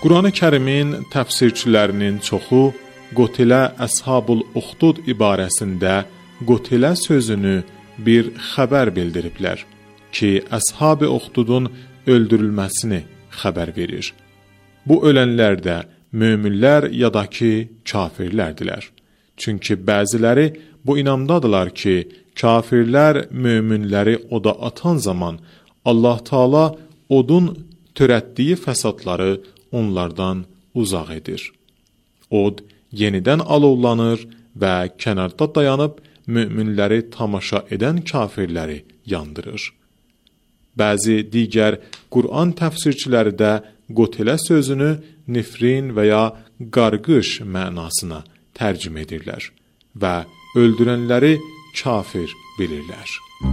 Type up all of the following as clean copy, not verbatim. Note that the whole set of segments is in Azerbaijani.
Qurani-Kərimin təfsirçilərinin çoxu Qotilə Əshabul Uxdud ibarəsində Qotilə sözünü bir xəbər bildiriblər ki, Əshab-ı Uxdudun öldürülməsini xəbər verir. Bu ölənlər də möminlər ya da ki, kafirlərdilər. Çünki bəziləri bu inamdadılar ki, kafirlər möminləri oda atan zaman Allah Taala odun törətdiyi fəsadları onlardan uzaq edir. Od yenidən alovlanır və kənarda dayanıb möminləri tamaşa edən kafirləri yandırır. Bəzi digər Qur'an təfsirçiləri də Qotilə sözünü nifrin və ya qarqış mənasına tərcümə edirlər və öldürənləri kafir bilirlər.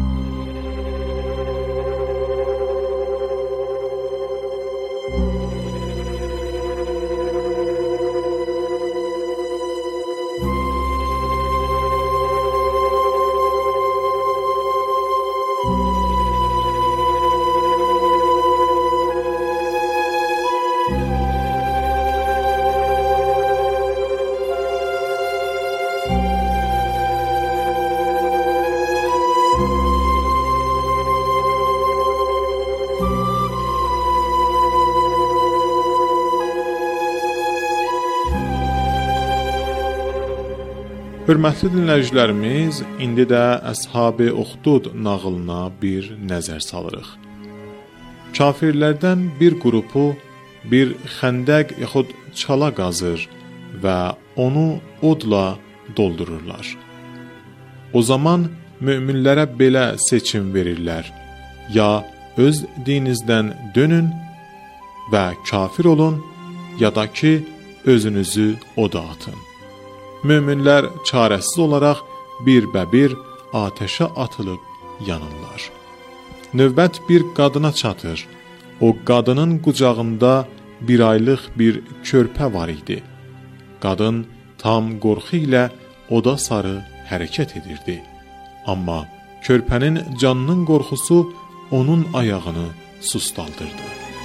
Hörmətli dinləyicilərimiz, indi də Əshab-ı Uxdud nağılına bir nəzər salırıq. Kafirlərdən bir qrupu bir xəndəq yaxud çala qazır və onu odla doldururlar. O zaman möminlərə belə seçim verirlər: ya öz dininizdən dönün və kafir olun, ya da ki, özünüzü oda atın. Möminlər çarəsiz olaraq bir-bə-bir atəşə atılıb yanırlar. Növbət bir qadına çatır. O qadının qucağında bir aylıq bir körpə var idi. Qadın tam qorxu ilə oda sarı hərəkət edirdi. Amma körpənin canının qorxusu onun ayağını sustaldırdı.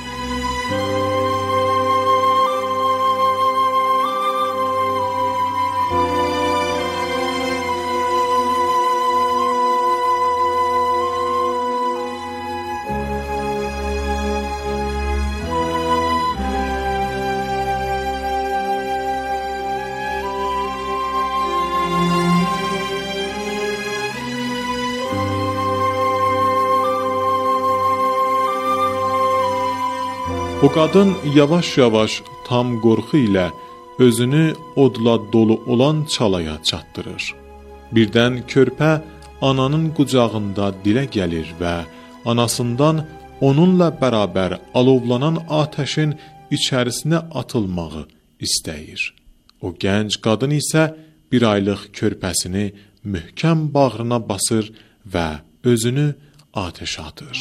O qadın yavaş-yavaş tam qorxu ilə özünü odla dolu olan çalaya çatdırır. Birdən körpə ananın qucağında dilə gəlir və anasından onunla bərabər alovlanan atəşin içərisinə atılmağı istəyir. O gənc qadın isə bir aylıq körpəsini möhkəm bağrına basır və özünü atəşə atır.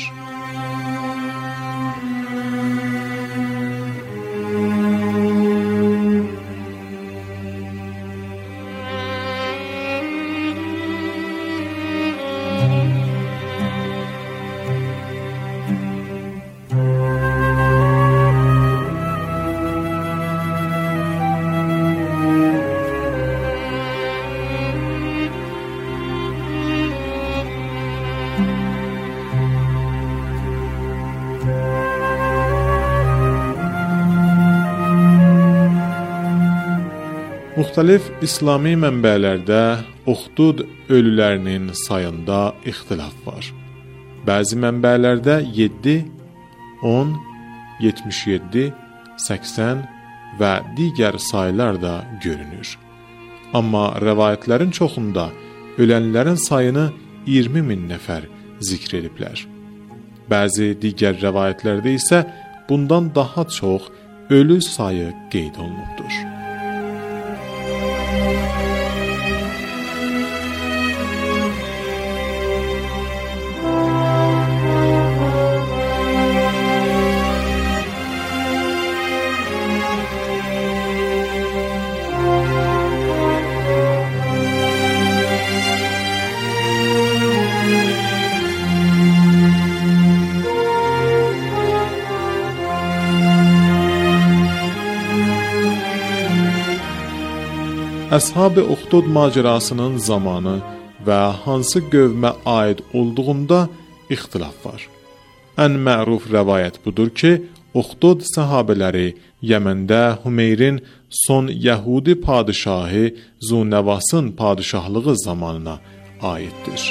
Müxtəlif İslami mənbələrdə Uxdud ölülərinin sayında ixtilaf var. Bəzi mənbələrdə 7, 10, 77, 80 və digər saylar da görünür. Amma rəvayətlərin çoxunda ölənlərin sayını 20.000 nəfər zikr ediblər. Bəzi digər rəvayətlərdə isə bundan daha çox ölü sayı qeyd olunubdur. Əshab-ı Uxdud macərasının zamanı və hansı qövmə aid olduğunda ixtilaf var. Ən məruf rəvayət budur ki, Uxdud səhabələri Yəməndə Hümeyrin son Yəhudi padişahı Zunəvasın padişahlığı zamanına aiddir.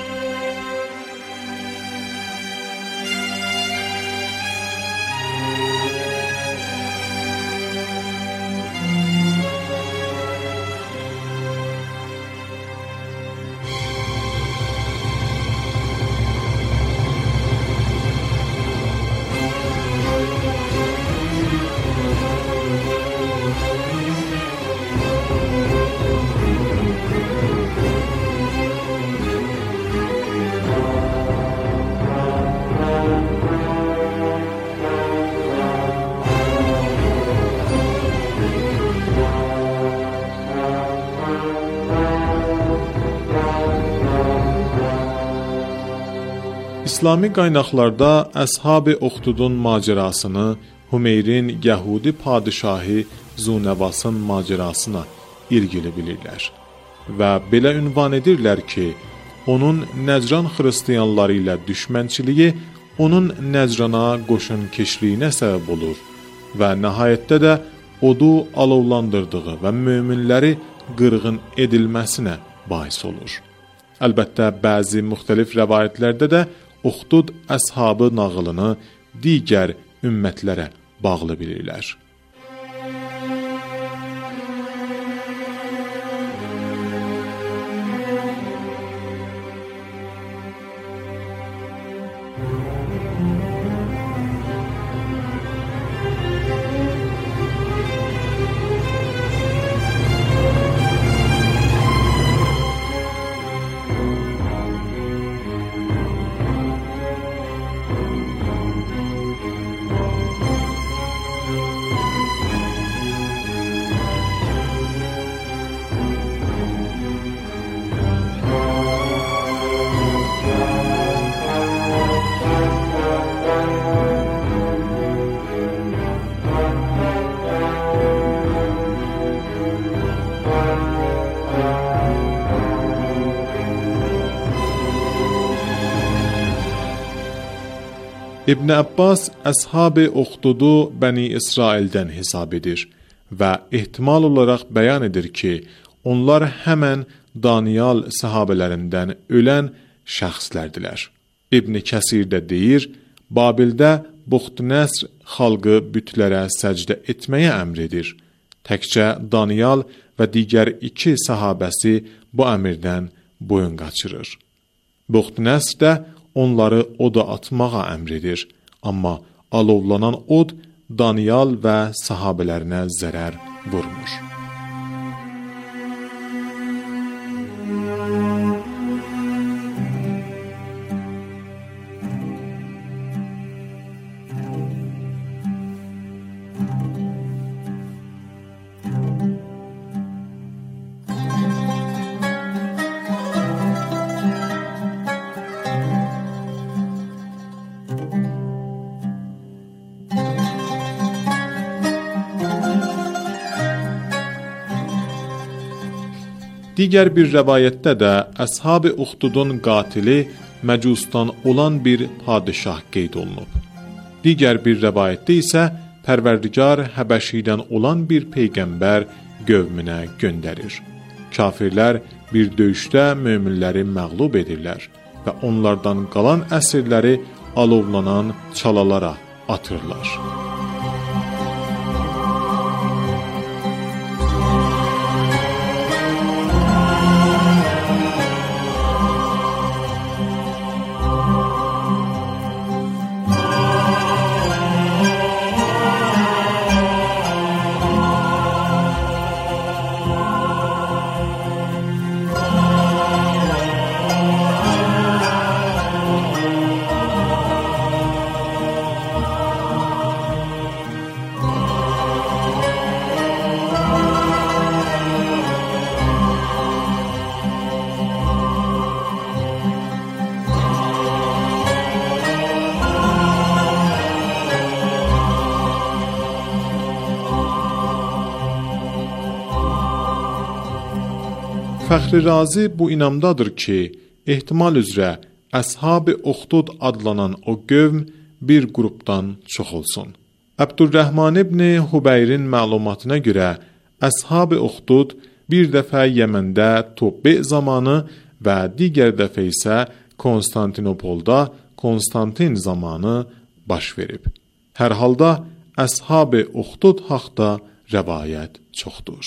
İslami qaynaqlarda Əshab-ı Uxdudun macərasını Hümeyrin Yəhudi padişahı Zunəvasın macərasına ilgili bilirlər və belə ünvan edirlər ki, onun Nəcran xristiyanları ilə düşmənçiliyi onun Nəcrana qoşun keçliyinə səbəb olur və nəhayətdə də odu alovlandırdığı və möminləri qırğın edilməsinə bais olur. Əlbəttə, bəzi müxtəlif rəvayətlərdə də Uxdud əshabı nağılını digər ümmətlərə bağlı bilirlər. İbn Abbas Əshab-ı Uxdudu Bəni İsraildən hesab edir və ehtimal olaraq bəyan edir ki, onlar həmən Daniyal səhabələrindən ölən şəxslərdilər. İbn Kəsir də deyir, Babildə Buxtnəsr xalqı bütlərə səcdə etməyə əmr edir. Təkcə Daniyal və digər 2 səhabəsi bu əmrdən boyun qaçırır. Buxtnəsr də onları oda atmağa əmr edir, amma alovlanan od Daniyal və səhabələrinə zərər vurmur. Digər bir rəvayətdə də Əshab-ı Uxdudun qatili Məcusdan olan bir padişah qeyd olunub. Digər bir rəvayətdə isə Pərverdigar Həbəşidən olan bir peyğəmbər qövmünə göndərir. Kafirlər bir döyüşdə möminləri məğlub edirlər və onlardan qalan əsirləri alovlanan çalalara atırlar. Fəxri Razi bu inamdadır ki, ehtimal üzrə Əshab-ı Uxdud adlanan o qövm bir qrupdan çox olsun. Əbdurrəhman ibn Hubeyrin məlumatına görə Əshab-ı Uxdud bir dəfə Yəməndə Tubbi zamanı və digər dəfə isə Konstantinopolda Konstantin zamanı baş verib. Hər halda Əshab-ı Uxdud haqda rəvayət çoxdur.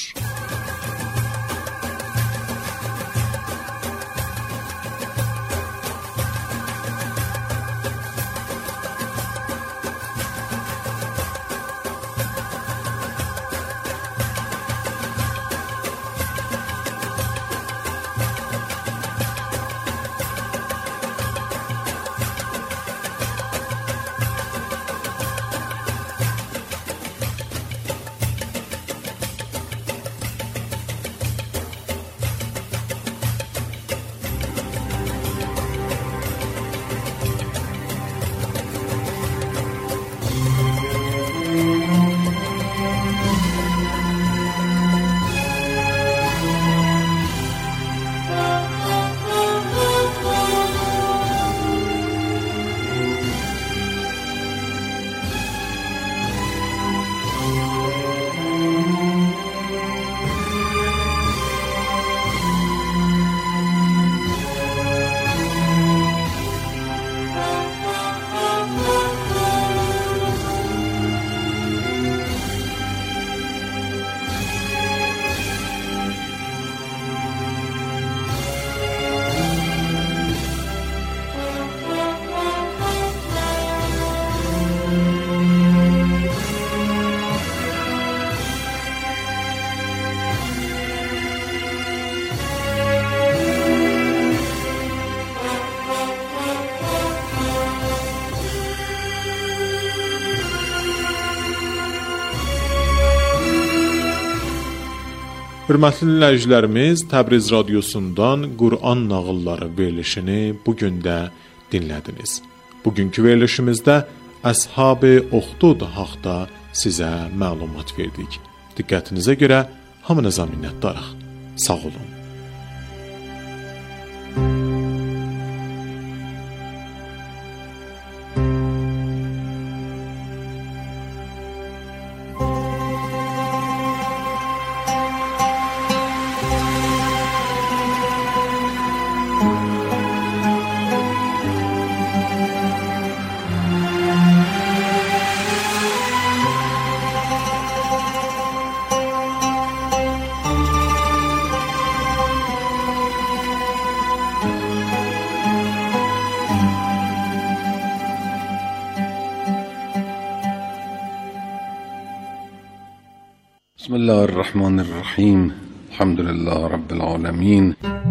Hörmətli dinləyicilərimiz, Təbriz radiosundan Qur'an nağılları verilişini bugün də dinlədiniz. Bugünkü verilişimizdə Əshab-ı Uxdud haqda sizə məlumat verdik. Diqqətinizə görə hamınıza minnətdarıq. Sağ olun. بسم الله الرحمن الرحیم. الحمد لله رب العالمین.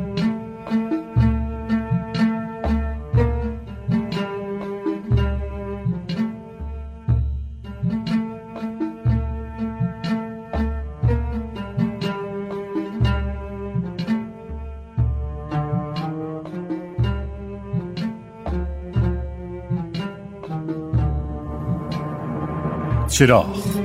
چراغ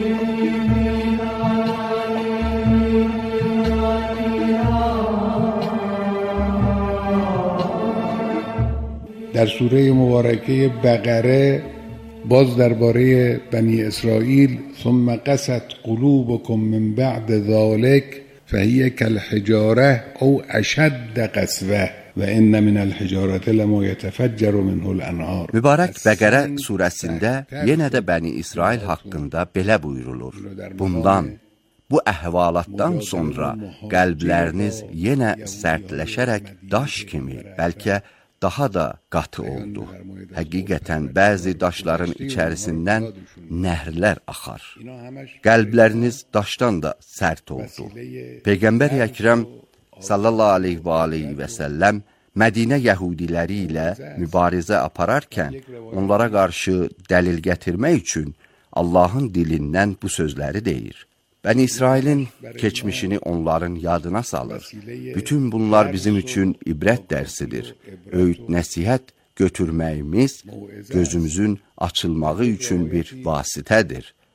در سوره مبارکه بقره باز درباره بنی اسرائیل ثم قست قلوبكم من بعد ذلك فهي كالحجاره او اشد قسوه وان من الحجاره لما يتفجر منه الانهار. Mübarək Bəqərə surəsində yenə də Bəni İsrail haqqında belə buyurulur. Bundan, bu əhvalatdan sonra qəlbləriniz yenə sərtləşərək daş kimi, bəlkə daha da qatı oldu. Həqiqətən bəzi daşların içərisindən nəhrlər axar. Qəlbləriniz daşdan da sərt oldu. Peyğəmbər Əkrəm sallallahu aleyhi və səlləm Mədinə yəhudiləri ilə mübarizə apararkən onlara qarşı dəlil gətirmək üçün Allahın dilindən bu sözləri deyir. Bəni İsrailin keçmişini onların yadına salır. Bütün bunlar bizim üçün ibrət dərsidir. Öyüd nəsihət götürməyimiz gözümüzün açılmağı üçün bir vasitədir.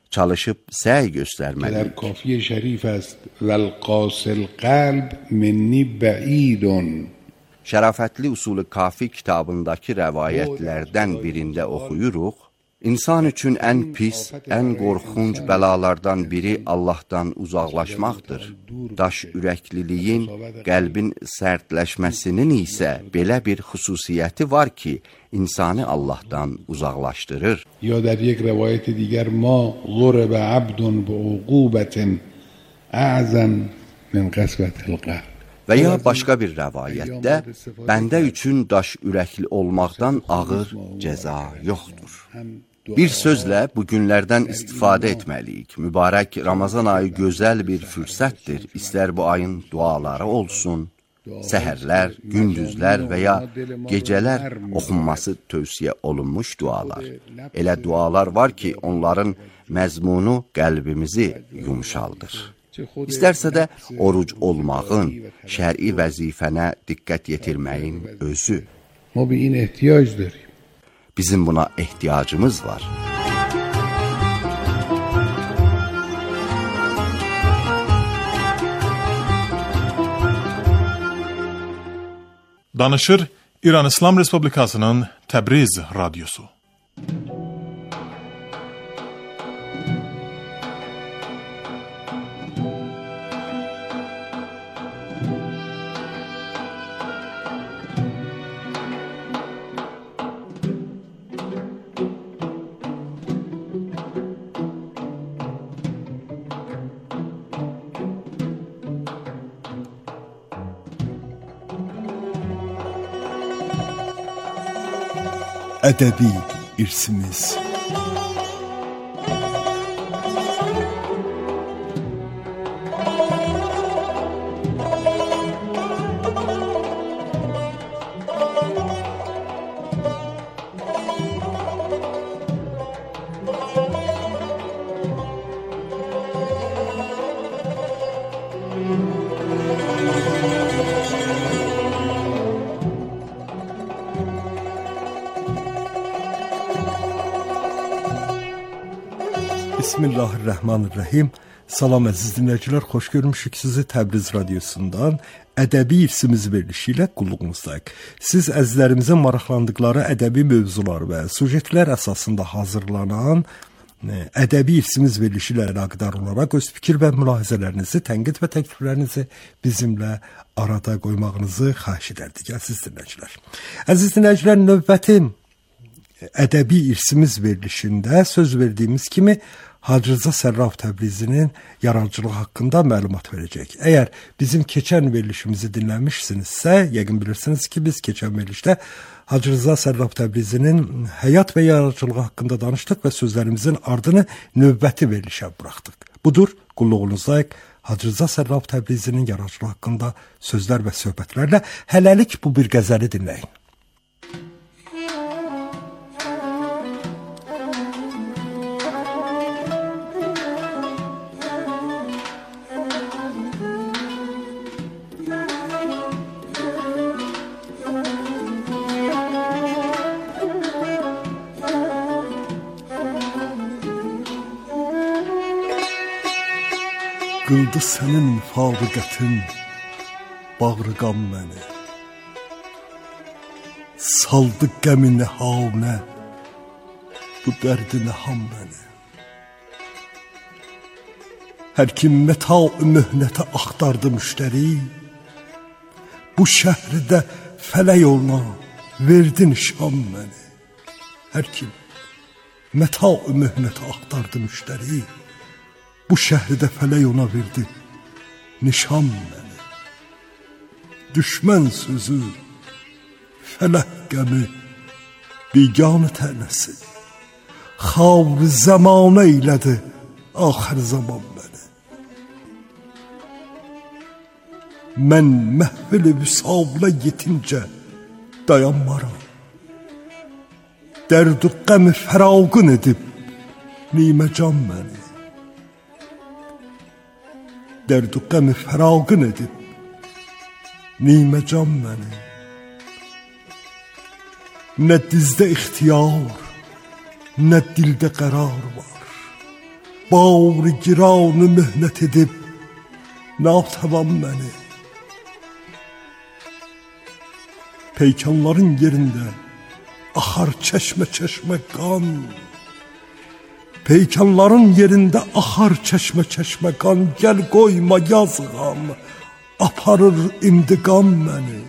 çalışıb səy göstərməliyik. در کافی شریف است والقاسي القلب مني بعید. Şərafətli Usul-i Kafi kitabındakı rəvayətlərdən birində oxuyuruq. İnsan üçün ən pis, ən qorxunc bəlalardan biri Allahdan uzaqlaşmaqdır. Daş ürəkliliyin, qəlbin sərtləşməsinin isə belə bir xüsusiyyəti var ki, insanı Allahdan uzaqlaşdırır. یا در یک روایت دیگر ما ضرب عبد بعقوبة اعظم من قسوة القلب. Və ya başqa bir rəvayətdə, bəndə üçün daş ürəkli olmaqdan ağır cəza yoxdur. Bir sözlə bu günlərdən istifadə etməliyik. Mübarək Ramazan ayı gözəl bir fürsətdir. İstər bu ayın duaları olsun, səhərlər, gündüzlər və ya gecələr oxunması tövsiyə olunmuş dualar. Elə dualar var ki, onların məzmunu qəlbimizi yumşaldır. İstərsə də oruc olmağın, şər'i vəzifənə diqqət yetirməyin özü. ما به این احتیاج داریم. Bizim buna ehtiyacımız var. Danışır İran İslam Respublikasının Təbriz Radyosu. Ədəbi irsimiz. Bismillahirrahmanirrahim. Salam əziz dinləyicilər, xoş görmüşük sizi Təbriz Radyosundan. Ədəbi irsimiz verilişi ilə qulluğumuzdayıq. Siz əzizlərimizin maraqlandıqları ədəbi mövzular və sujetlər əsasında hazırlanan ədəbi irsimiz verilişi ilə əlaqədar olaraq öz fikir və mülahizələrinizi, tənqid və təkliflərinizi bizimlə arada qoymağınızı xahiş edərdik, əziz dinləyicilər. Əziz dinləyicilər, növbəti ədəbi irsimiz verilişində söz verdiyimiz kimi Hacı Rza Sərraf Təbrizinin yaradıcılığı haqqında məlumat verəcək. Əgər bizim keçən verilişimizi dinləmişsinizsə, yəqin bilirsiniz ki, biz keçən verilişdə Hacı Rza Sərraf Təbrizinin həyat və yaradıcılığı haqqında danışdıq və sözlərimizin ardını növbəti verilişə buraxdıq. Budur, qulluğunuzdayıq Hacı Rza Sərraf Təbrizinin yaradıcılığı haqqında sözlər və söhbətlərlə hələlik bu bir qəzəli dinləyin. Qıldı sənin fəqətin bağrıqam məni. Saldı qəmi nəhanə, bu dərdi nəham məni. Hər kim məta-ı möhnətə axtardı müştəri, bu şəhridə fələk olma, verdi nişan məni. Hər kim məta-ı möhnətə axtardı müştəri, bu şəhridə fələk ona verdi nişan məni. Düşmən sözü, fələk qəmi, biganə tənəsi, xavr zamanə eylədi axır zaman məni. Mən məhvil-i vüsabla yetincə dayanmaram. Dərd-ü qəmi fəraqın edib nimə-can məni. Dərd-ü qəmi fəraqın edib nimə-can məni. Nə dizdə ixtiyar, nə dildə qərar var. bağrı giranı mühnət edib natəvan məni. Peykanların yerində axar çeşmə qan. Peykanların yerində axar çeşmə qan. Gəl qoyma yazğam, aparır intiqam məni.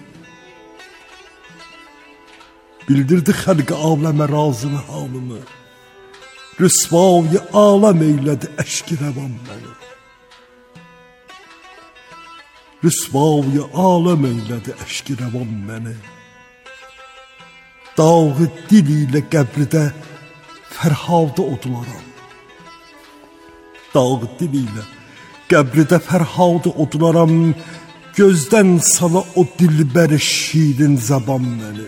Bildirdi xəlqə aləmə razını halımı. Rüsvayı aləm eylədi əşki rəvan məni. Rüsvayı aləm eylədi əşki rəvan məni. Dağı dil ilə qəbridə fərhadı odularam. Dağı dil ilə qəbridə fərhadı odularam. Gözdən sana o dilbər şirin zəban məni.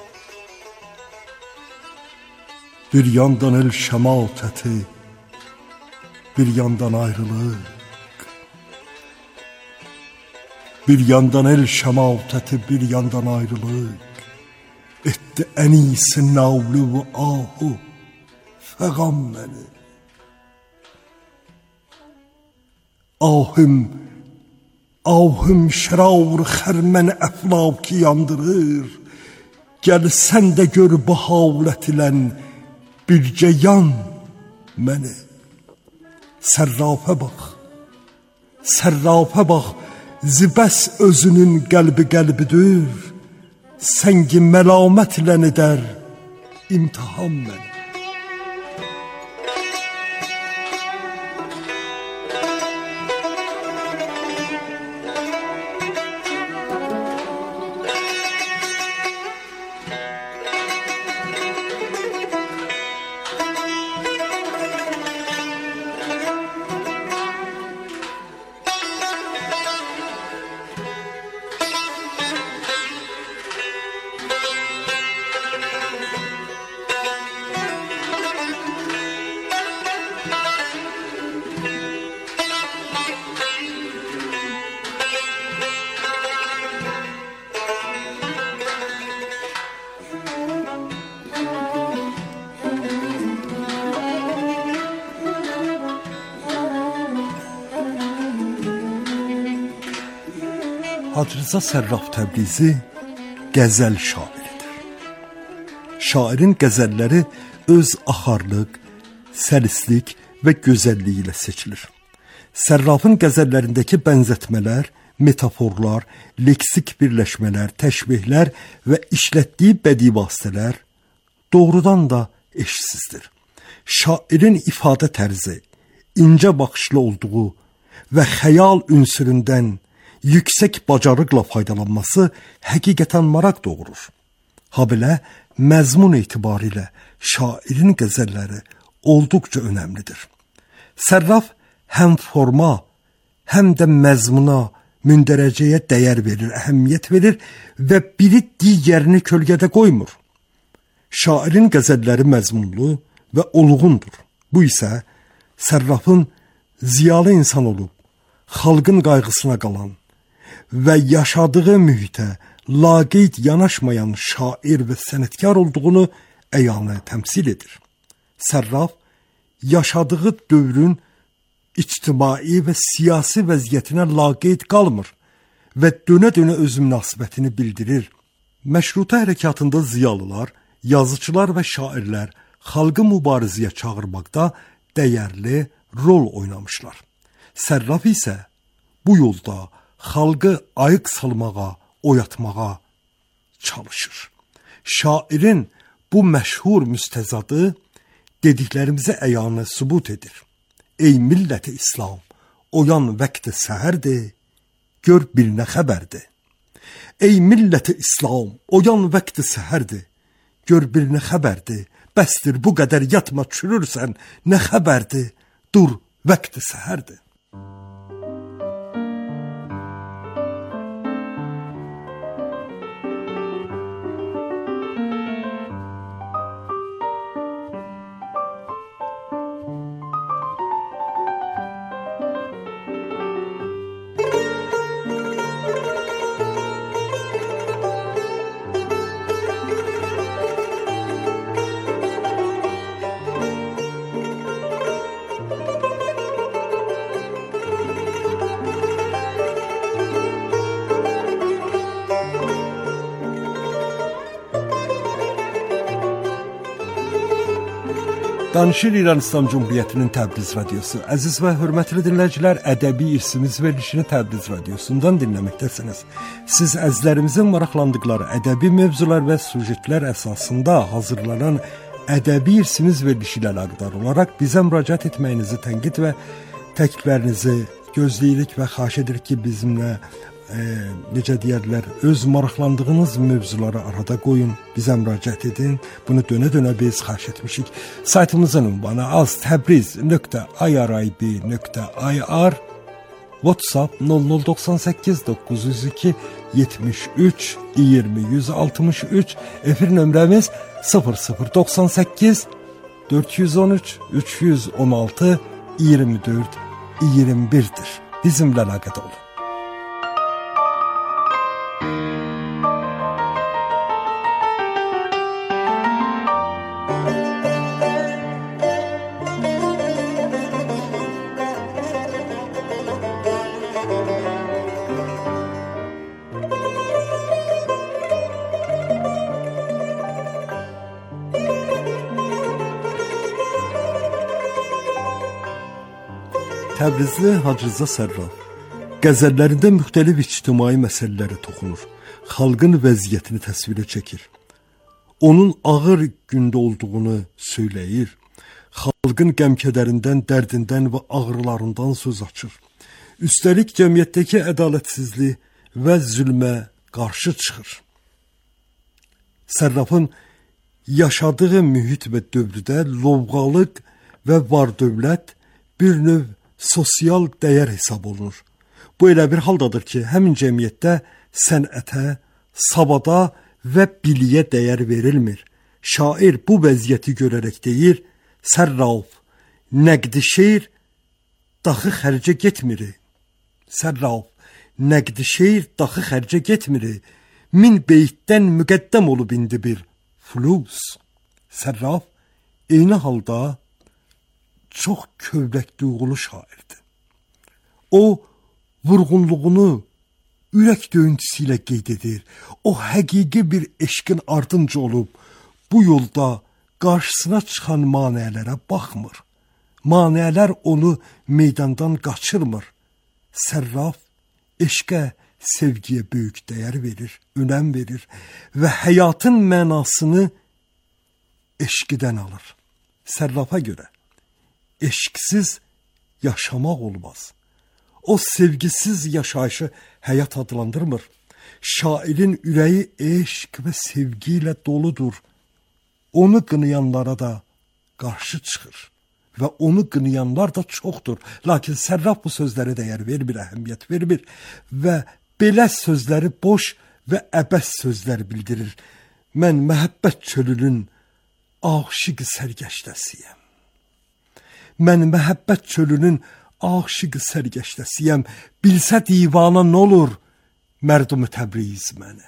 Bir yandan el şəmatəti, bir yandan ayrılıq. Bir yandan el şəmatəti, bir yandan ayrılıq. Etdi ən iyisi navlu və ahu, fəqam məni. Ahım şəraur xərmən əflaki yandırır. Gəl sən də gör bu halət ilən bircə yan məni. Sərrafə bax, zibəs özünün qəlbidir. Səngi məlamət ilə edər imtihan məni. Hacı Rza Sərraf Təbrizi qəzəl şairidir. Şairin qəzəlləri öz axarlıq, səlislik və gözəlliyi ilə seçilir. Sərrafın qəzəllərindəki bənzətmələr, metaforlar, leksik birləşmələr, təşbihlər və işlətdiyi bədii vasitələr doğrudan da eşsizdir. Şairin ifadə tərzi, incə baxışlı olduğu və xəyal ünsüründən yüksək bacarıqla faydalanması həqiqətən maraq doğurur. Habelə məzmun etibarilə şairin qəzəlləri olduqca önəmlidir. Sərraf həm forma, həm də məzmuna, mündərəcəyə dəyər verir, əhəmiyyət verir və biri digərini kölgədə qoymur. Şairin qəzəlləri məzmunlu və olğundur. Bu isə Sərrafın ziyalı insan olub, xalqın qayğısına qalan və yaşadığı mühitə laqeyd yanaşmayan şair və sənətkar olduğunu əyanə təmsil edir. Sərraf yaşadığı dövrün ictimai və siyasi vəziyyətinə laqeyd qalmır və dönə-dönə öz münasibətini bildirir. Məşrutə hərəkatında ziyalılar, yazıçılar və şairlər xalqı mübarizəyə çağırmaqda dəyərli rol oynamışlar. Sərraf isə bu yolda xalqı ayıq salmağa, oyatmağa çalışır. Şairin bu məşhur müstəzadı dediklərimizə əyanə sübut edir. Ey millət-i İslam, oyan vəqti səhərdir, gör bir nə xəbərdir. Ey millət-i İslam, oyan vəqti səhərdir, gör bir nə xəbərdir. Bəsdir bu qədər yatma çürürsən, nə xəbərdir, dur vəqti səhərdir. Danışır İran İslam Cumhuriyyətinin Təbriz radiosu. Əziz və hörmətli dinləyicilər, ədəbi irsimiz verilişini Təbriz radiosundan dinləməkdəsiniz. Siz əzizlərimizin maraqlandıqları ədəbi mövzular və sujetlər əsasında hazırlanan ədəbi irsimiz verilişi ilə əlaqədar olaraq bizə müraciət etməyinizi, tənqid və təkliflərinizi gözləyirik və xahiş edirik ki, bizimlə necə deyərlər, öz maraqlandığınız mövzuları arada qoyun, bizə müraciət edin. Bunu dönə-dönə biz xahiş etmişik. Saytımızın ünvanı aztabriz.irib.ir, WhatsApp 0098 902 73 20 163, efir nömrəmiz 0098 413 316 24 21'dir. Bizimle əlaqədə olun. Təbrizli Hacı Rza Sərraf qəzəllərində müxtəlif ictimai məsələlərə toxunur, xalqın vəziyyətini təsvirə çəkir. Onun ağır gündə olduğunu söyləyir, xalqın qəm-kədərindən, dərdindən və ağrılarından söz açır. Üstəlik cəmiyyətdəki ədalətsizlik və zülmə qarşı çıxır. Sərrafın yaşadığı mühit və dövrdə lovğalıq və var-dövlət bir növ sosial dəyər hesab olunur. Bu elə bir haldadır ki, həmin cəmiyyətdə sənətə, savada və biliyə dəyər verilmir. Şair bu vəziyyəti görərək deyir, Sərraf, nəqdi şeir daxı xərcə getmir. Sərraf, nəqdi şeir daxı xərcə getmir. Min beytdən müqəddəm olub indi bir flus. Sərraf, eyni halda çox kövrək duyğulu şairdir. O, vurğunluğunu ürək döyüntüsü ilə qeyd edir. O, həqiqi bir eşqin ardınca olub, bu yolda qarşısına çıxan maneələrə baxmır. Maneələr onu meydandan qaçırmır. Sərraf, eşqə, sevgiyə böyük dəyər verir, önəm verir və həyatın mənasını eşqidən alır. Sərrafa görə eşqsiz yaşamaq olmaz. O sevgisiz yaşayışı həyat adlandırmır. Şairin ürəyi eşq və sevgi ilə doludur. Onu qınayanlara da qarşı çıxır və onu qınayanlar da çoxdur. Lakin Sərraf bu sözlərə dəyər vermir, əhəmiyyət vermir və belə sözləri boş və əbəs sözlər bildirir. Mən məhəbbət çölünün aşiq sərgəşdəsiyəm. Mən məhəbbət çölünün aşiq sərgəşdəsiyəm. Bilsə divana nə olur mərdum-i Təbriz məni.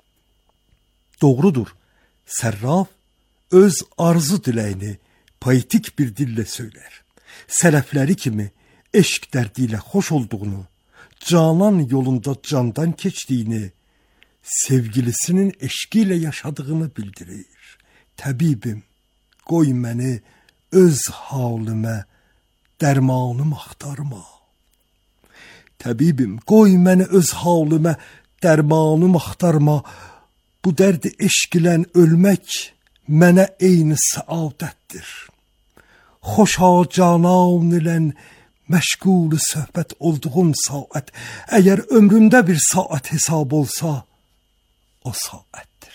Doğrudur, Sərraf öz arzu diləyini poetik bir dillə söylər. Sələfləri kimi eşq dərdi ilə xoş olduğunu, canan yolunda candan keçdiyini, sevgilisinin eşqi ilə yaşadığını bildirir. Təbibim, qoy məni öz halıma dərmanım axtarma. Təbibim, qoy məni öz halıma dərmanım axtarma. Bu dərdi eşq ilə ölmək mənə eyni səadətdir. Xoşa canan ilə məşğul söhbət olduğum saat, əgər ömrümdə bir saat hesab olsa, o saatdir.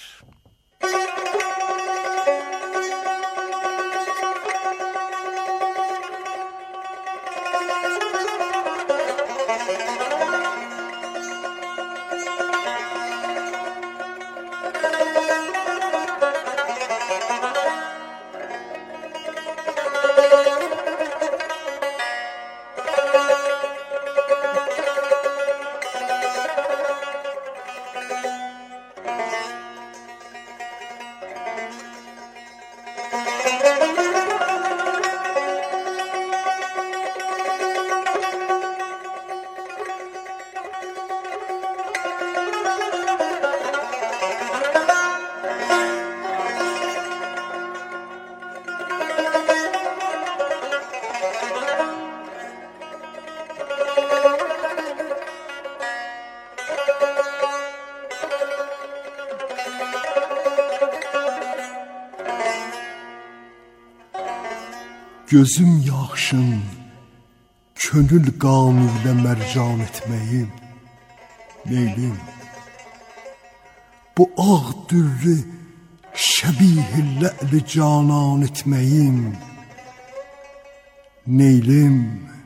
gözüm yaxşın, könül qanı ilə mərcan etməyim, neylim? Bu ağ dürrü şəbih-i lə'li canan etməyim, neylim?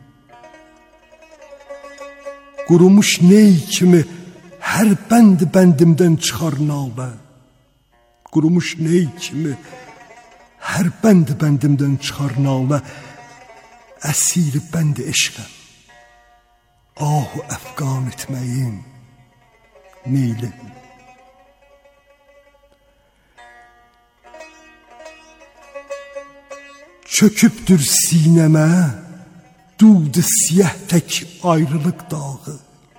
Qurumuş ney kimi hər bəndimdən çıxar nalə, qurumuş ney kimi hər bəndimdən çıxar nalə, əsiri bənd-i eşqəm, ah-u əfqan etməyim, neylim? Çökübdür sinəmə dud-i siyah tək ayrılıq dağı,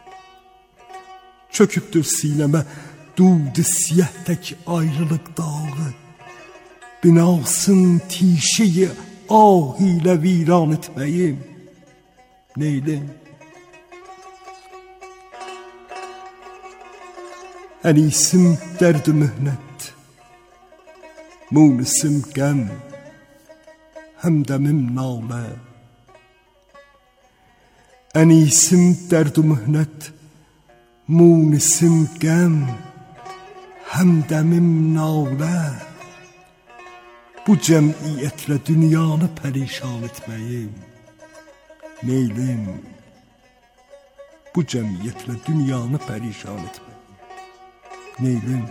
çökübdür sinəmə dud-i siyah tək ayrılıq dağı, binasın tişeyi ah ilə viran etməyim, neylim? Ənisim dərd-i mühnət, munisim qəm, həmdəmim nalə. Ənisim dərd-i mühnət, munisim qəm, həmdəmim nalə. Bu cəmiyyətlə dünyanı pərişan etməyim, neylim? Bu cəmiyyətlə dünyanı pərişan etməyim, neylim?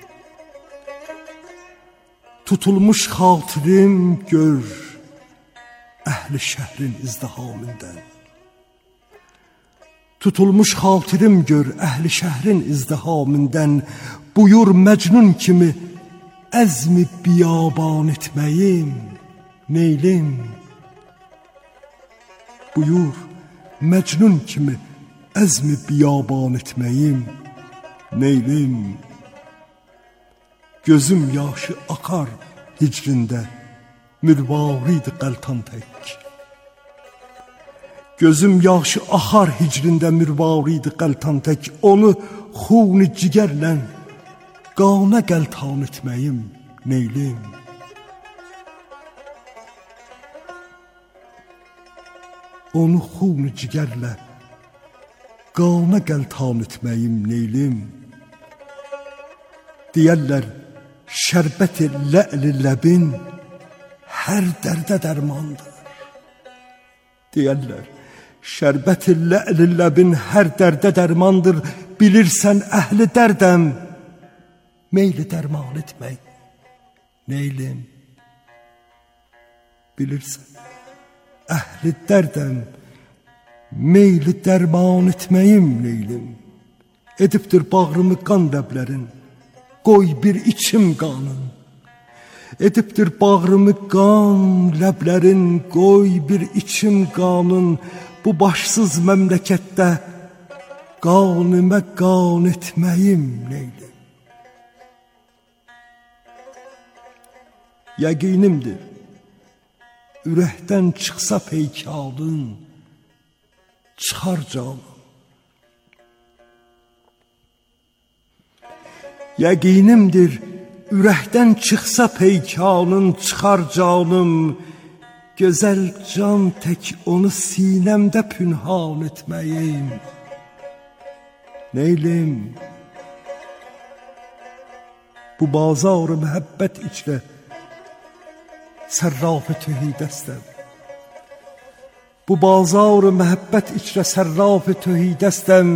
Tutulmuş xatirim gör əhli şəhrin izdihamından, tutulmuş xatirim gör əhli şəhrin izdihamından, buyur məcnun kimi əzmi biyaban etməyim, neylim? Buyur məcnun kimi əzmi biyaban etməyim, neylim? Gözüm yaşı akar hicrində, mürvarıydı qəltan tək. Gözüm yaşı axar hicrində, mürvarıydı qəltan tək. Onu xun-i cigərlə qana qəltan etməyim, neylim? Onu xun-i cigərlə qana qəltan etməyim, neylim? Deyərlər, şərbət-i lə'li ləbin hər dərdə dərmandır. Deyərlər, şərbət-i lə'li ləbin hər dərdə dərmandır. Bilirsən əhli dərdəm, meyli dərman etmək, neylim? Bilirsən əhli dərdəm, meyli dərman etməyim, neylim? Edibdir bağrımı qan ləblərin, qoy bir içim qanın. Edibdir bağrımı qan ləblərin, qoy bir içim qanın. Bu başsız məmləkətdə qanimə qan etməyim, neylim? Yəqinimdir, ürəkdən çıxsa peykalın, çıxar canım. Yəqinimdir, ürəkdən çıxsa peykanın, çıxar canım. Gözəl can tək onu sinəmdə pünhan etməyim, neylim? Bu bazar-ı məhəbbət içrə sərraf-ı tühidəstəm. Bu bazar-ı məhəbbət içrə sərraf-ı tühidəstəm.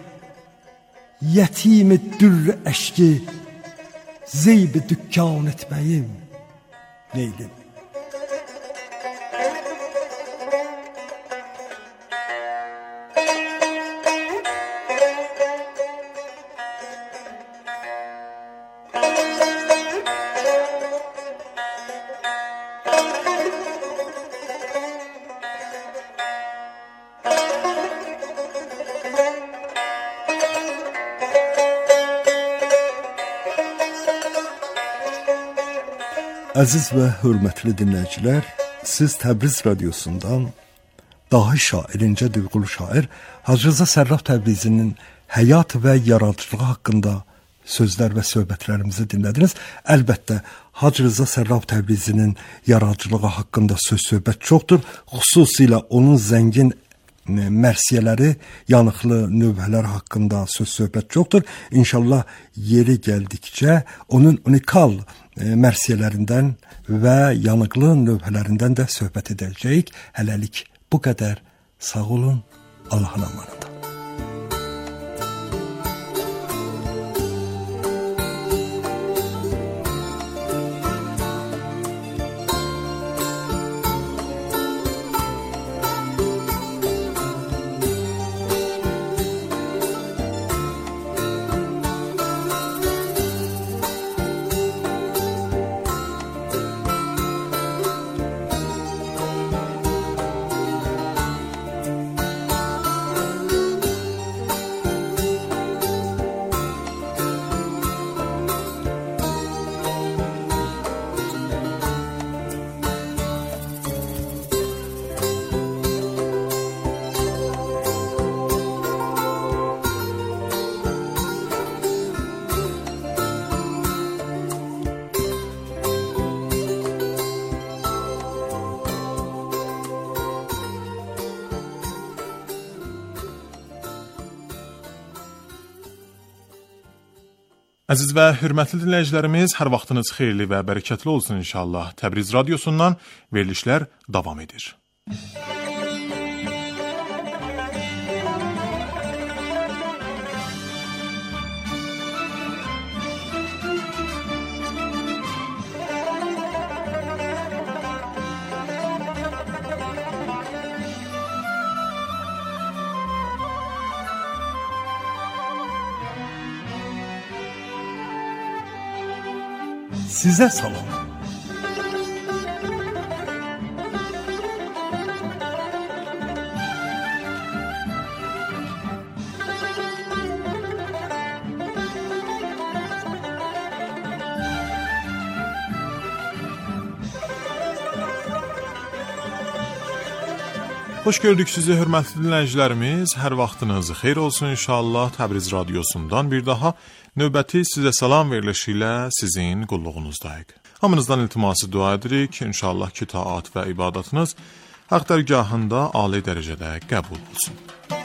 Yetimi dürr əşki zeyb dükkan etməyim, neylim? Əziz və hörmətli dinləyicilər, siz Təbriz radiosundan dahi şairincə duyğulu şair Hacı Rza Sərraf Təbrizinin həyat və yaradıcılığı haqqında sözlər və söhbətlərimizi dinlədiniz. Əlbəttə, Hacı Rza Sərrab Təbrizinin yaradıcılığı haqqında söz-söhbət çoxdur. Xüsusilə onun zəngin mərsiyələri, yanıqlı növbələr haqqında söz-söhbət çoxdur. İnşallah yeri gəldikcə onun unikal mərsiyələrindən və yanıqlı növbələrindən də söhbət edəcəyik. Hələlik bu qədər. Sağ olun. Allahın amanında. Əziz və hörmətli dinləyicilərimiz, hər vaxtınız xeyirli və bərəkətli olsun inşallah. Təbriz radiosundan verilişlər davam edir. Sizə salam. Xoş gördük sizi hörmətli dinləyicilərimiz. Hər vaxtınız xeyir olsun inşallah. Təbriz radiosundan bir daha növbəti sizə salam verilişi ilə sizin qulluğunuzdayıq. Hamınızdan iltiması dua edirik. İnşallah ki, taat və ibadətiniz haqq dərgahında ali dərəcədə qəbul olsun.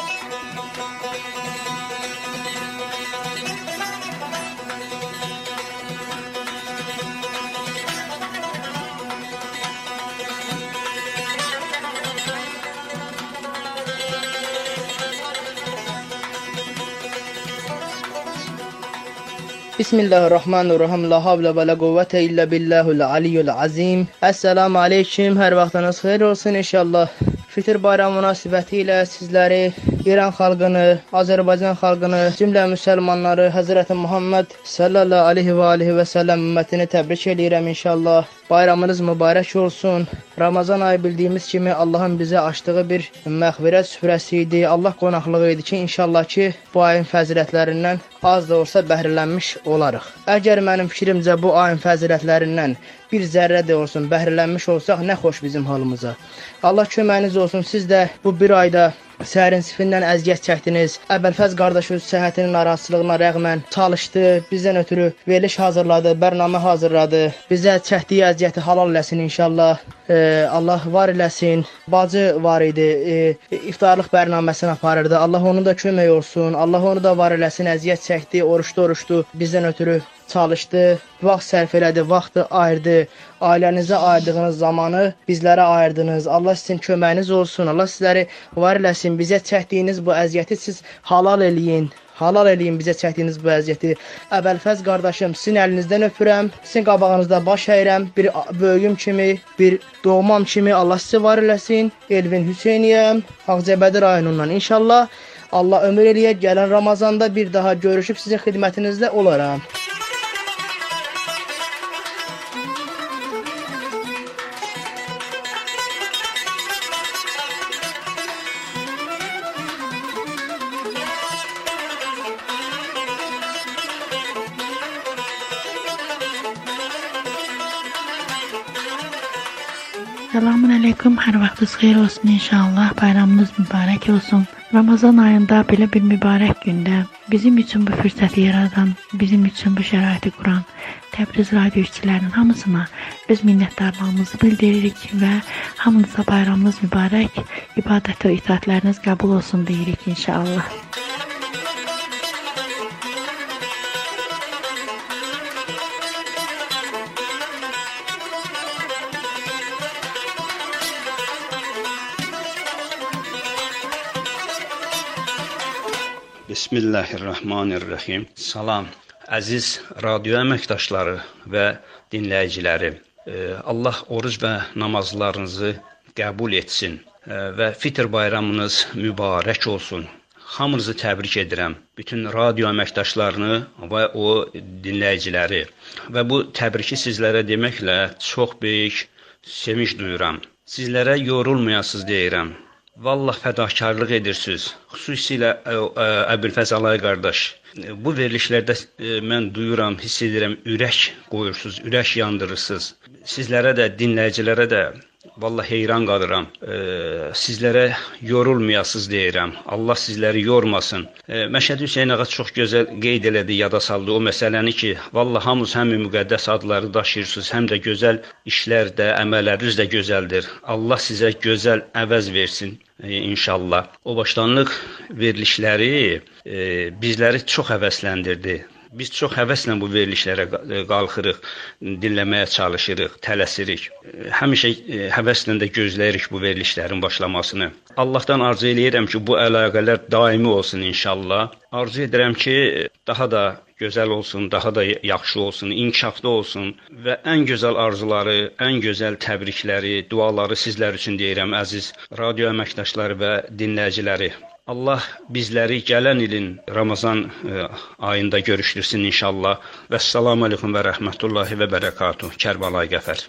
Bismillahirrahmanirrahim. La havle ve la kuvvete illa billahul aliyyul azim. Esselamu aleyküm. Hər vaxtınız xeyir olsun inşallah. Fitr bayramı münasibətilə sizləri, İran xalqını, Azərbaycan xalqını, cümlə müsəlmanları, Həzrəti Muhammed sallallahu aleyhi və səlləm ümmətini təbrik edirəm inşallah. Bayramınız mübarək olsun. Ramazan ayı bildiyimiz kimi Allahın bizə açdığı bir məğfirət süfrəsi idi. Allah qonaqlığı idi ki, inşallah ki, bu ayın fəzilətlərindən az da olsa bəhrələnmiş olarıq. Əgər mənim fikrimcə bu ayın fəzilətlərindən bir zərrə də olsun bəhrələnmiş olsaq, nə xoş bizim halımıza. Allah köməyiniz olsun. Siz də bu bir ayda səhərin sifindən əziyyət çəkdiniz. Əvvəlfəz qardaşınız səhhətinin narahatsızlığına rəğmən çalışdı, bizdən ötürü veriliş hazırladı, bərnamə hazırladı. Bizə çəkdiyi əziyyəti halal eləsin inşallah. Allah var eləsin. Bacı var idi, iftarlıq bərnaməsini aparırdı. Allah onu da kömək olsun. Allah onu da var eləsin. Əziyyət çəkdi, oruçdu, bizdən ötürü çalışdı, vaxt sərf elədi, vaxtı ayırdı. Ailənizə ayırdığınız zamanı bizlərə ayırdınız. Allah sizin köməyiniz olsun. Allah sizləri var eləsin. Bizə çəkdiyiniz bu əziyyəti siz halal eləyin. Halal eləyin bizə çəkdiyiniz bu əziyyəti. Əvvəlfəz qardaşım, sizin əlinizdən öpürəm. Sizin qabağınızda baş əyirəm. Bir böyüyüm kimi, bir doğmam kimi Allah sizi var eləsin. Elvin Hüseyniyəm, Ağcabədi rayonundan inşallah. Allah ömür eləyək. Gələn Ramazanda bir daha görüşüb sizin xidmətinizdə olaram. Selamun aleyküm, hər vaxtınız xeyir olsun inşallah, bayramınız mübarək olsun. Ramazan ayında belə bir mübarək gündə bizim üçün bu fürsəti yaradan, bizim üçün bu şəraiti quran Təbriz radio işçilərinin hamısına öz minnətdarlığımızı bildiririk və hamınıza bayramınız mübarək, ibadət və itaatləriniz qəbul olsun deyirik inşallah. Bismillahirrahmanirrahim. Salam, əziz radio əməkdaşları və dinləyiciləri. Allah oruc və namazlarınızı qəbul etsin və Fitr bayramınız mübarək olsun. Hamınızı təbrik edirəm. Bütün radio əməkdaşlarını və o dinləyiciləri. Və bu təbriki sizlərə deməklə çox böyük sevinç duyuram. Sizlərə yorulmayasınız deyirəm. Vallah fədakarlıq edirsiniz. Xüsusilə Əbülfəzalay qardaş. Bu verilişlərdə mən duyuram, hiss edirəm, ürək qoyursunuz, ürək yandırırsınız. Sizlərə də, dinləyicilərə də vallah heyran qalıram. Sizlərə yorulmayasınız deyirəm. Allah sizləri yormasın. Məşədi Hüseyn ağa çox gözəl qeyd elədi, yada saldı o məsələni ki, vallah hamınız həm müqəddəs adları daşıyırsınız, həm də gözəl işlər də, əməlləriniz də gözəldir. Allah sizə gözəl əvəz versin inşallah. O başlanlıq verilişləri bizləri çox həvəsləndirdi. Biz çox həvəslə bu verilişlərə qalxırıq, dinləməyə çalışırıq, tələsirik. Həmişə həvəslə də gözləyirik bu verilişlərin başlamasını. Allahdan arzu eləyirəm ki, bu əlaqələr daimi olsun inşallah. Arzu edirəm ki, daha da gözəl olsun, daha da yaxşı olsun, inkişaflı olsun və ən gözəl arzuları, ən gözəl təbrikləri, duaları sizlər üçün deyirəm, əziz radio əməkdaşları və dinləyiciləri. Allah bizləri gələn ilin Ramazan ayında görüşdürsün inşallah. Vəssalamu aleykum və rəhmətullahi və bərəkatuhu. Kərbəlayi Qəfər.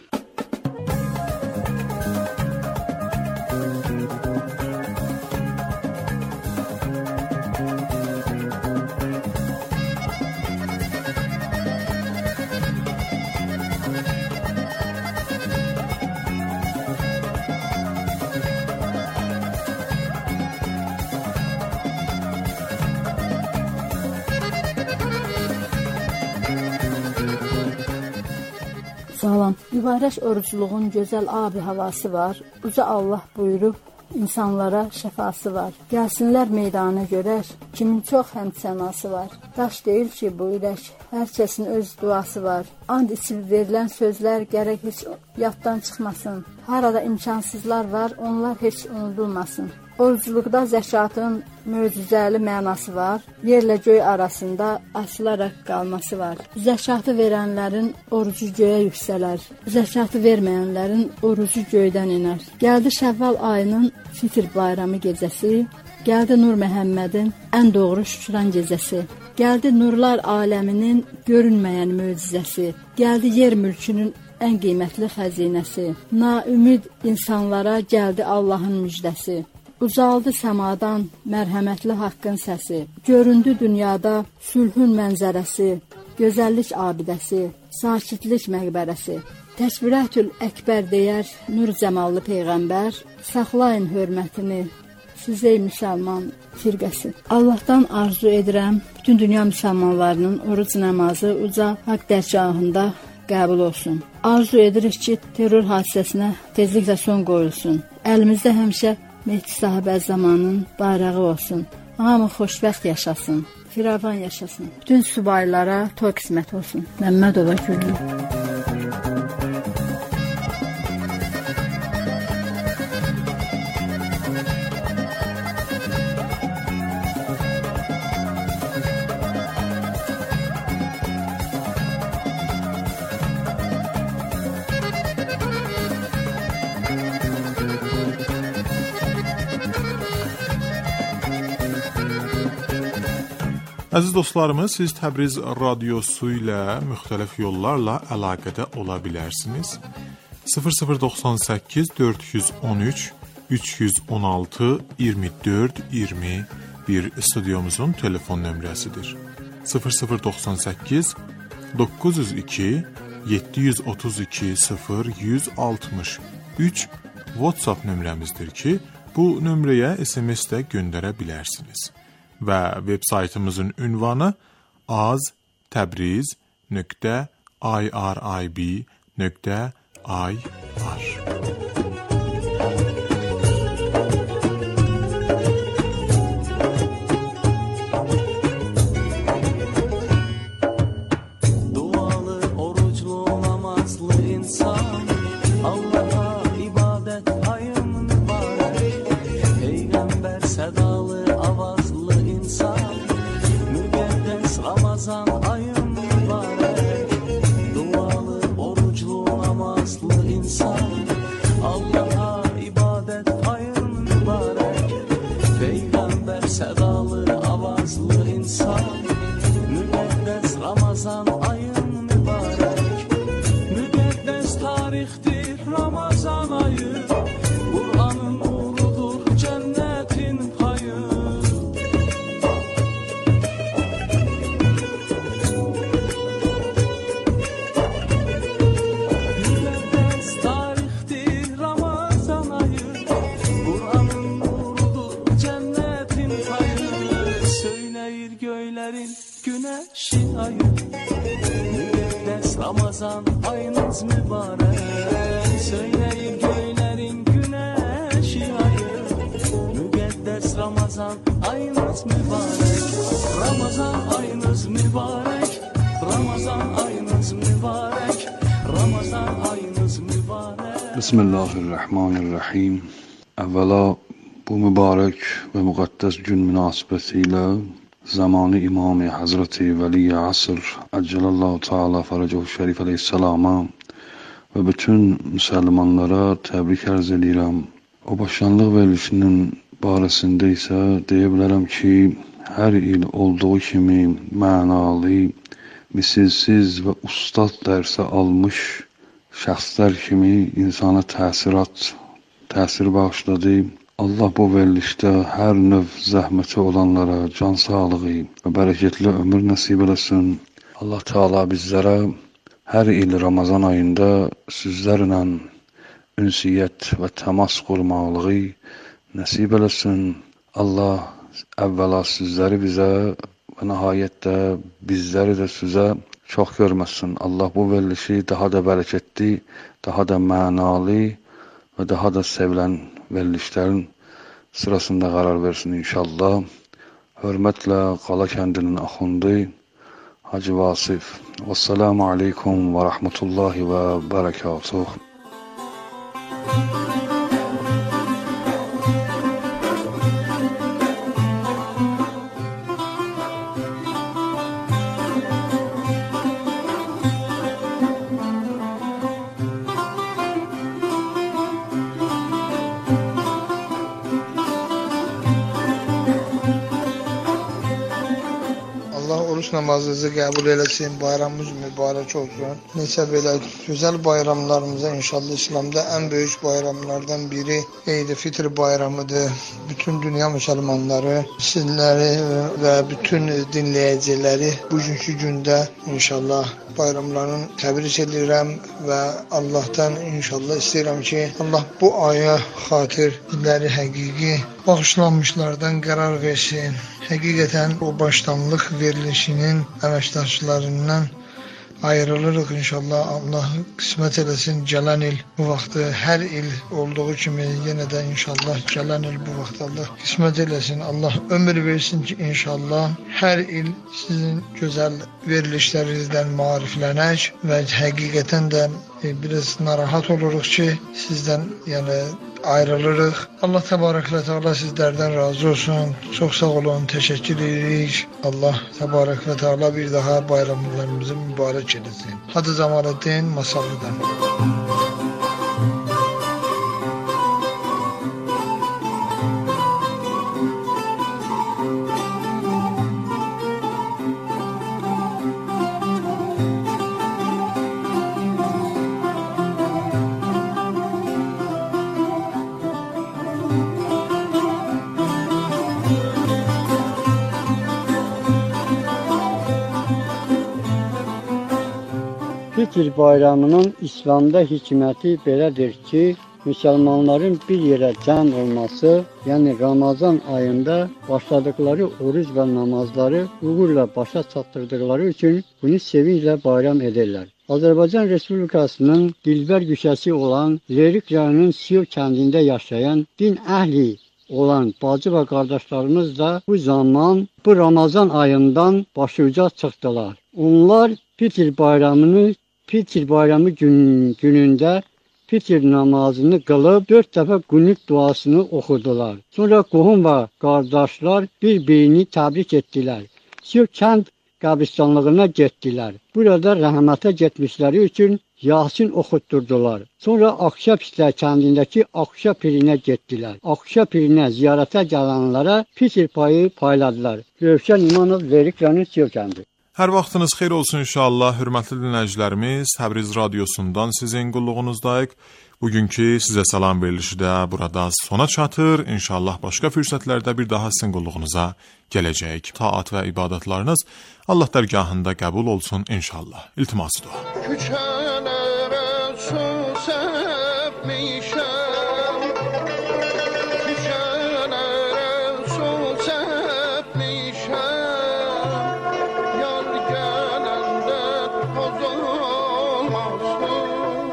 Salam. Mübarək orucluğun gözəl abi havası var. Uca Allah buyurub, insanlara şəfası var. Gəlsinlər meydana görək, kimin çox həmsənası var. Daş deyil ki, bu ürək, hər kəsin öz duası var. And içib verilən sözlər gərək heç yaddan çıxmasın. Harada imkansızlar var, onlar heç unudulmasın. Orucluqda zəkatın möcüzəli mənası var. Yerlə göy arasında asılaraq qalması var. Zəkatı verənlərin orucu göyə yüksələr. Zəkatı verməyənlərin orucu göydən iner. Gəldi Şəvval ayının Fitr bayramı gecəsi. Gəldi Nur Məhəmmədin ən doğru şükran gecəsi. Gəldi nurlar aləminin görünməyən möcüzəsi. Gəldi yer mülkünün ən qiymətli xəzinəsi. Naümid insanlara gəldi Allahın müjdəsi. Ucaldı səmadan mərhəmətli haqqın səsi. Göründü dünyada sülhün mənzərəsi, gözəllik abidəsi, sakitlik məqbərəsi. Təşbirətül əkbər deyər nur cəmallı peyğəmbər, saxlayın hörmətini, siz ey müsəlman firqəsi. Allahdan arzu edirəm, bütün dünya müsəlmanlarının oruc namazı uca haqq dərgahında qəbul olsun. Arzu edirik ki, terror hadisəsinə tezliklə son qoyulsun. Əlimizdə həmişə Mehdi sahibə zamanın bayrağı olsun. Hamı xoşbəxt yaşasın, firavan yaşasın. Bütün subaylara toy qismət olsun. Məmmədova Gülün. Əziz dostlarımız, siz Təbriz radiosu ilə müxtəlif yollarla əlaqədə ola bilərsiniz. 0098 413 316 24 21 studiomuzun telefon nömrəsidir. 0098 902 732 0163 WhatsApp nömrəmizdir ki, bu nömrəyə SMS də göndərə bilərsiniz. və veb saytımızın ünvanı aztabriz.irib.ir. Ramazan ayınız mübarek, söyleyin göylerin güneşi ayı. Müqəddəs Ramazan ayınız mübarek, Ramazan ayınız mübarek, Ramazan ayınız mübarek, Ramazan ayınız mübarek. Bismillahirrahmanirrahim. Əvvəla bu mübarək və müqəddəs gün münasibətilə zamanı İmam-ı Hazreti Veli Asr Əcəlallahu Teala Fərəcuhu Şərif Əleyhisselama və bütün müsəlmanlara təbrik ərz edirəm. O başlanlıq verilişinin barəsində isə deyə bilərəm ki, hər il olduğu kimi mənalı, misilsiz və ustad dərsə almış şəxslər kimi insana təsir bağışladı. Allah bu verilişdə hər növ zəhməti olanlara can sağlığı və bərəkətli ömür nəsib eləsin. Allah Teala bizlərə hər il Ramazan ayında sizlərlə ünsiyyət və təmas qurmalığı nəsib eləsin. Allah əvvəla sizləri bizə və nəhayət də bizləri də sizə çox görməsin. Allah bu verilişi daha da bərəkətli, daha da mənalı və daha da sevilən verilişlərin sırasında qərar versin inşallah. Hörmətlə Qala kəndinin axundu Hacı Vasif. Vəssalamu aleykum və rəhmətullahi və bərəkatuh. Namazınızı qəbul eləsin, bayramımız mübarək olsun. Neçə belə gözəl bayramlarımıza inşallah İslamda ən böyük bayramlardan biri Eid-i Fitr bayramıdır. Bütün dünya müsəlmanları, sizləri və bütün dinləyiciləri bugünkü gündə inşallah bayramlarını təbrik edirəm və Allahdan inşallah istəyirəm ki, Allah bu aya xatir dilləri həqiqi bağışlanmışlardan qərar versin. Həqiqətən o başlanlıq verilişinin əməkdaşlarından ayrılırıq inşallah. Allah qismət eləsin gələn il bu vaxtı hər il olduğu kimi yenə də inşallah gələn il bu vaxtı Allah qismət eləsin. Allah ömür versin ki inşallah hər il sizin gözəl verilişlərinizdən maariflənək və həqiqətən də biraz narahat oluruq ki sizdən ayrılırıq. Allah təbarəklə Teala sizlərdən razı olsun. Çox sağ olun, təşəkkür edirik. Allah təbarəklə Teala bir daha bayramlarımızı mübarək etsin. Hacı Cəmaləddin Masallıdan. Fitr bayramının İslamda hikməti belədir ki, müsəlmanların bir yerə cəm olması, yəni Ramazan ayında başladıkları oruc və namazları uğurla başa çatdırdıqları üçün bunu sevinclə bayram edirlər. Azərbaycan Respublikasının Dilbər küçəsi olan Lerik rayonunun Siyo kəndində yaşayan din əhli olan bacı və qardaşlarımız da bu zaman bu Ramazan ayından başuca çıxdılar. Onlar Fitir bayramı günündə Fitir namazını qılıb 4 dəfə qunut duasını oxudular. Sonra qohum və qardaşlar bir-birini təbrik etdilər. Siyo kənd qəbristanlığına getdilər. Burada rəhmətə getmişləri üçün Yasin oxutdurdular. Sonra Akşa Pislər kəndindəki Akşa pirinə getdilər. Akşa pirinə ziyarətə gələnlərə Fitir payı payladılar. Rövşən İmanov, Lerik rayonu Siyo kəndi. Hər vaxtınız xeyir olsun inşallah, hörmətli dinləyicilərimiz. Təbriz radiosundan sizin qulluğunuzdayıq. Bugünkü sizə salam verilişi də burada sona çatır. İnşallah başqa fürsətlərdə bir daha sizin qulluğunuza gələcək. Taat və ibadətləriniz Allah dərgahında qəbul olsun inşallah. İltimas dua. Küçələrə su səpmişəm, küçələrə su səpmişəm, yar gələndə toz olmasın,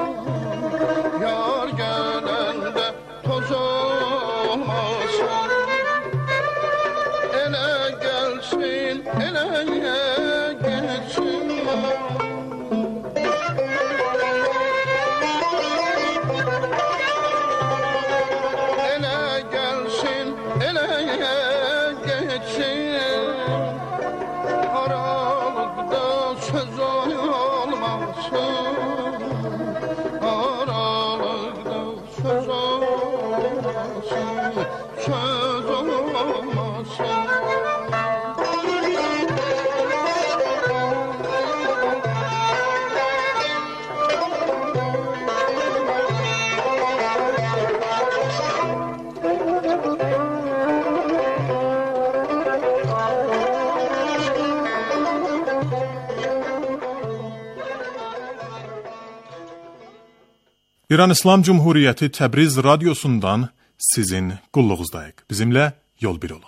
yar gələndə toz olmasın, elə gəlsin, elə geçsin. Ele gelsin, ele geçsin. Aralıkta söz olmasın, aralıkta söz olmasın, söz olmasın. İran İslam Cumhuriyeti Təbriz radiosundan sizin qulluğunuzdayıq. Bizimlə yol bir olun.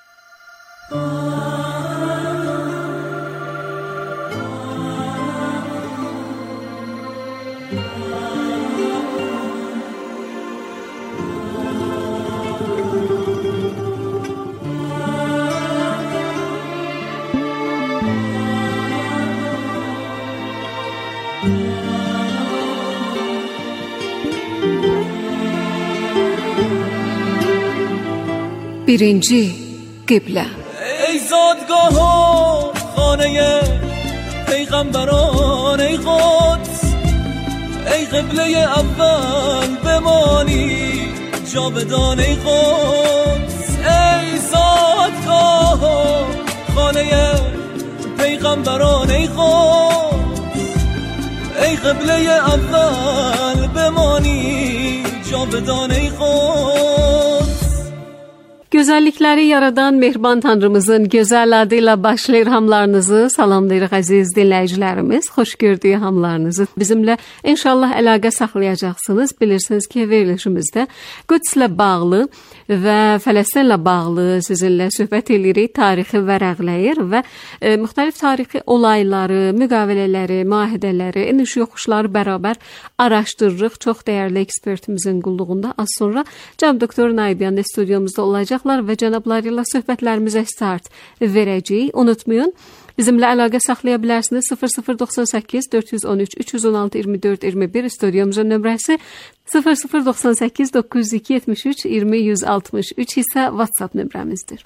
birinci qiblə. ای زادگاه و خانه پیغمبران، ای قدس، ای قبله اول بمانی جاودان، ای قدس، ای زادگاه و خانه پیغمبران، ای قدس، ای قبله اول بمانی جاودان، ای قدس. Gözəllikləri yaradan Mehriban Tanrımızın gözəl adıyla başlayır hamlarınızı salamlayırıq əziz dinləyicilərimiz. Xoş gördük hamlarınızı. Bizimlə inşallah əlaqə saxlayacaqsınız. Bilirsiniz ki, verilişimizdə Qüdslə bağlı və Fələstinlə bağlı sizinlə söhbət edirik, tarixi vərəqləyir və müxtəlif tarixi olayları, müqavilələri, müahidələri, eniş yoxuşları bərabər araşdırırıq. Çox dəyərli ekspertimizin qulluğunda az sonra Cənab Doktor Naibiyan studiyamızda olacaq və cənabları ilə söhbətlərimizə start verəcəyik. Unutmayın, bizimlə əlaqə saxlaya bilərsiniz. 0098 413 316 24 21 studiyamızın nömrəsi 0098 902 73 20 163 isə WhatsApp nömrəmizdir.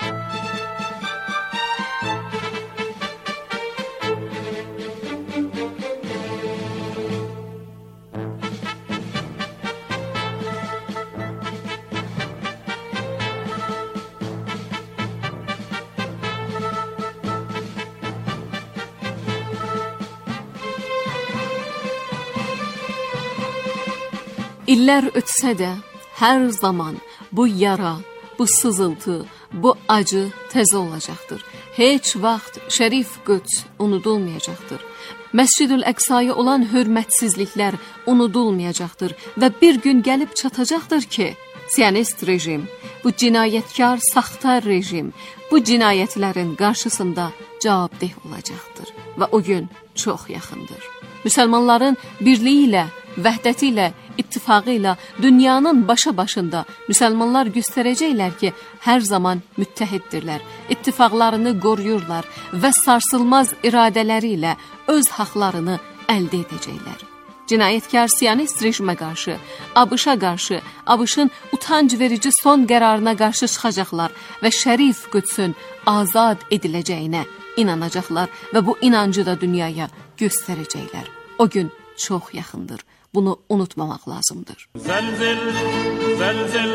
İllər ötsə də hər zaman bu yara, bu sızıltı, bu acı təzə olacaqdır. Heç vaxt Şərif Qüds unudulmayacaqdır. Məscid-ül Əqsaya olan hörmətsizliklər unudulmayacaqdır və bir gün gəlib çatacaqdır ki, Siyonist rejim, bu cinayətkar, saxta rejim, bu cinayətlərin qarşısında cavabdeh olacaqdır və o gün çox yaxındır. Müsəlmanların birliyi ilə, vəhdəti ilə, ittifaqı ilə dünyanın başa-başında müsəlmanlar göstərəcəklər ki, hər zaman müttəhiddirlər, ittifaqlarını qoruyurlar və sarsılmaz iradələri ilə öz haqlarını əldə edəcəklər. Cinayətkar Siyonist rejimə qarşı, ABŞ-a qarşı, ABŞ-ın utanc verici son qərarına qarşı çıxacaqlar və şərif Qüdsün azad ediləcəyinə inanacaqlar və bu inancı da dünyaya göstərəcəklər. O gün çox yaxındır. Bunu unutmamaq lazımdır. Zəlzil, zəlzil,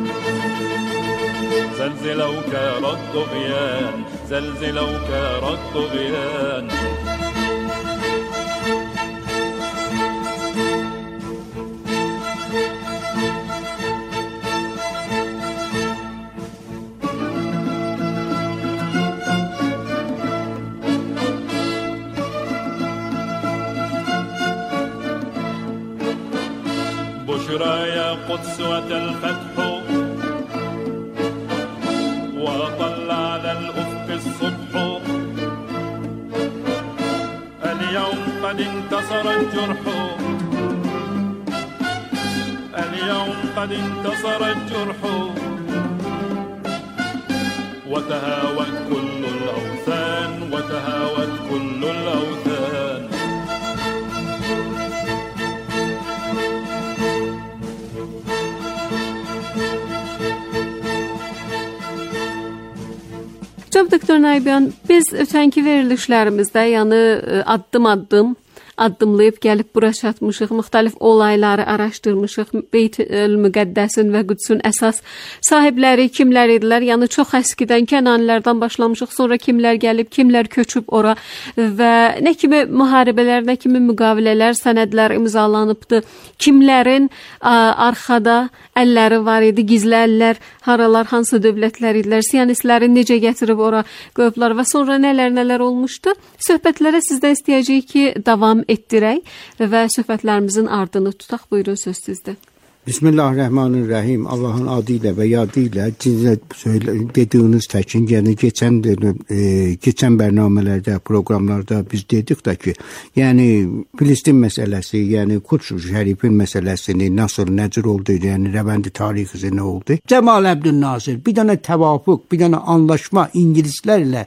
zəlziləvkə radduğyan, zəlziləvkə radduğyan. بشرى قدس الفتح وطلع على الأفق الصبح اليوم قد انتصر الجرح اليوم قد انتصر الجرح وتهاوت كل الأوثان وتهاوت كل الأوثان. Cənab doktor Nayibyan, biz ötənki verilişlərimizdə, yəni addımlayıb gəlib bura çatmışıq, müxtəlif olayları araşdırmışıq, Beyt-ül-Müqəddəsin və Qüdsün əsas sahibləri kimlər idilər, yəni çox əskidən Kənanilərdən başlamışıq, sonra kimlər gəlib, kimlər köçüb ora və nə kimi müharibələr, nə kimi müqavilələr, sənədlər imzalanıbdı, kimlərin arxada əlləri var idi, gizli əllər, haralar, hansı dövlətlər idilər, siyonistləri necə gətirib ora qoyublar və sonra nələr olmuşdu. Söhbətlərə sizdən istəyəcəyik ki, davam etdirək və söhbətlərimizin ardını tutaq. Buyurun, söz sizdə. Bismillahirrahmanirrahim. Allahın adı ilə və yadı ilə dediyiniz təkin, yəni keçən bərnamələrdə, proqramlarda biz dedik də ki, yəni Filistin məsələsi, yəni Quds şərifin məsələsini nasıl, nəcür oldu, yəni rəvəndi tarixi nə oldu? Cəmal Əbdülnasir bir dənə təvafuq, bir dənə anlaşma İngilislərlə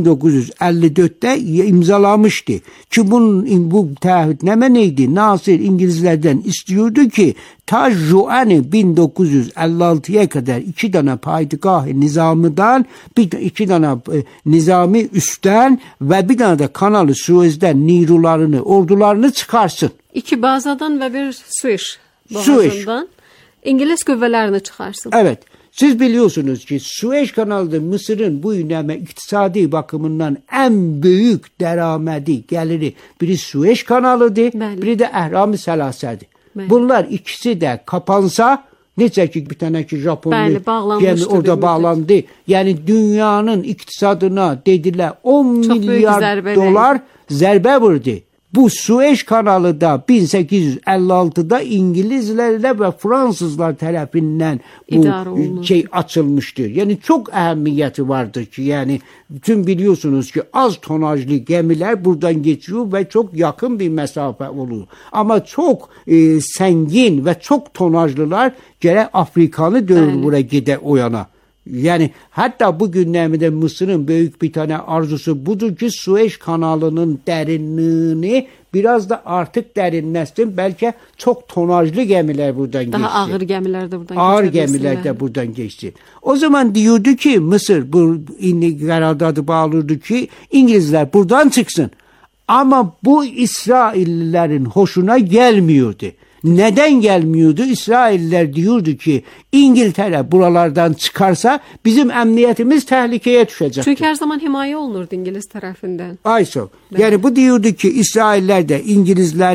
1954-də imzalamışdı ki, bu təahhüd nə idi? Nasir İngilizlərdən istiyordu ki, ta Juani 1956'ya kadar 2 tane paydıgah nizamıdan, iki tane nizami üstten ve bir tane de Kanalı Suez'den nirularını, ordularını çıkarsın. 2 bazadan ve bir Suez boğazından İngiliz qüvvələrini çıxarsın. Evet. Siz biliyorsunuz ki Suez kanalı Mısır'ın bu dönemde iktisadi bakımından en büyük deramedi, geliri biri Suez kanalıdır, biri de Ehram-ı Selase'dir. Bunlar ikisi də kapansa, necə ki bir tane ki Japonlu gəmi orada bağlandı. Yəni dünyanın iqtisadına dedilər 10 milyar dolar zərbə vurdu. Bu Suez kanalı da 1856'da İngilizlərlə və Fransızlar tərəfindən bu şey açılmışdır. Yani çok ehemmiyeti vardır ki, yani bütün biliyorsunuz ki az tonajlı gemiler buradan geçiyor ve çok yakın bir mesafe oluyor. Ama çok zengin ve çok tonajlılar gerek Afrikanı dönür buraya gide o yana. Yani hatta bugünlerde Mısır'ın büyük bir tane arzusu budur ki Suez kanalının derinliğini biraz da artık derinleşsin. Belki çok tonajlı gemiler buradan geçsin. Daha ağır gemiler de buradan geçsin. Ağır gemiler de buradan geçsin. O zaman diyordu ki Mısır bu karardadı bağlıyordu ki İngilizler buradan çıksın. Ama bu İsraillilerin hoşuna gelmiyordu. Neden gelmiyordu? İsrailler diyordu ki İngiltere buralardan çıkarsa bizim emniyetimiz tehlikeye düşecek. Çünkü her zaman himaye olunurdu İngiliz tarafından. Ayso. Yani bu diyordu ki İsrailler de İngilizler